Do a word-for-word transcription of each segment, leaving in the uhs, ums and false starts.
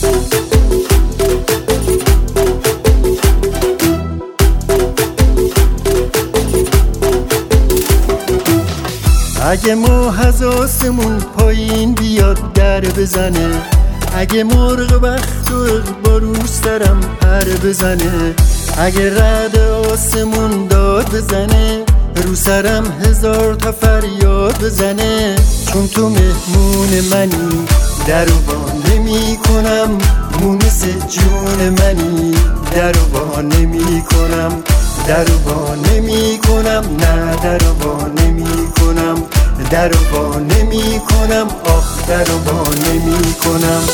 اگه ماه از آسمون پایین بیاد در بزنه، اگه مرغ بخت و اقبارو سرم پر بزنه، اگه رعد آسمون داد بزنه، رو سرم هزار تا فریاد بزنه، چون تو مهمون منی درو با نمی کنم، مونس جون منی درو با نمی کنم، درو با نمی کنم، نه درو با نمی کنم، درو با نمی کنم، آخ درو با نمی کنم.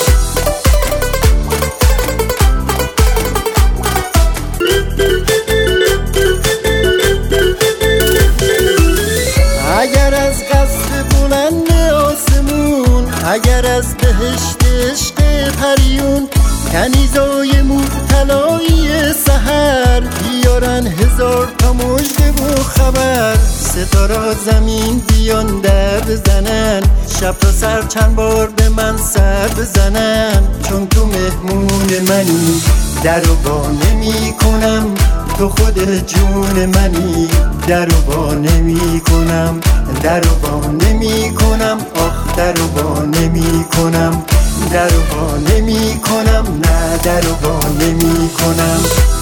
اگر از قصر بلند آسمون، اگر از بهشت عشق پریون، کنیزای مبتلای سحر بیارن هزار تا مژده و خبر، ستاره زمین بیان در بزنن، شب تا سر چند بار به من سر بزنن، چون تو مهمون منی درو با نمی کنم، تو خود جون منی درو با نمی کنم، درو با نمی کنم، آخ درو با نمی کنم، درو با نمی کنم، نه درو با نمی کنم.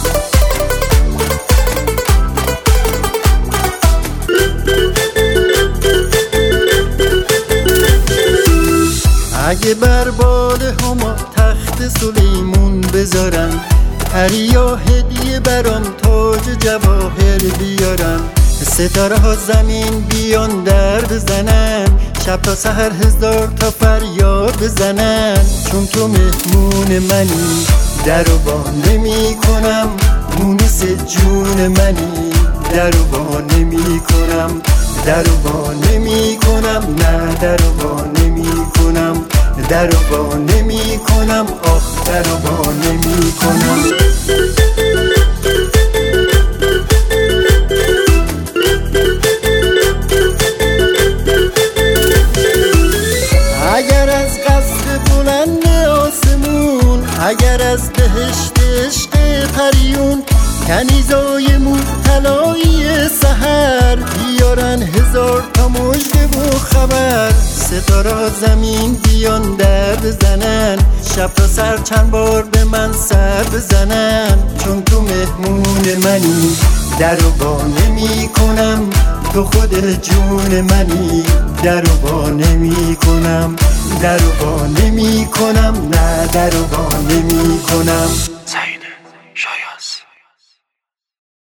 اگه بر باده هما تخت سلیمون بذارن، پریا هدیه برام تاج جواهر بیارن، ستاره ها زمین بیان در بزنن، شب تا سحر هزار تا فریاد بزنن، چون تو مهمون منی درو با نمی کنم، مونس جون منی درو با نمی کنم، درو با نمی کنم، نه درو با نمی کنم، درو با نمی کنم، آخ درو با نمی کنم. اگر از قصر بلند آسمون، اگر از بهشت عشق پریون، کنیزای مبتلای سحر بیارن هزار تا مژده و خبر، ستاره زمین بیان در بزنن، شب تا سر چند بار به من سر بزنن، چون تو مهمون منی درو با نمی کنم، تو خود جون منی درو با نمی کنم، درو با نمی کنم، نه درو با نمی کنم. زین شایاز.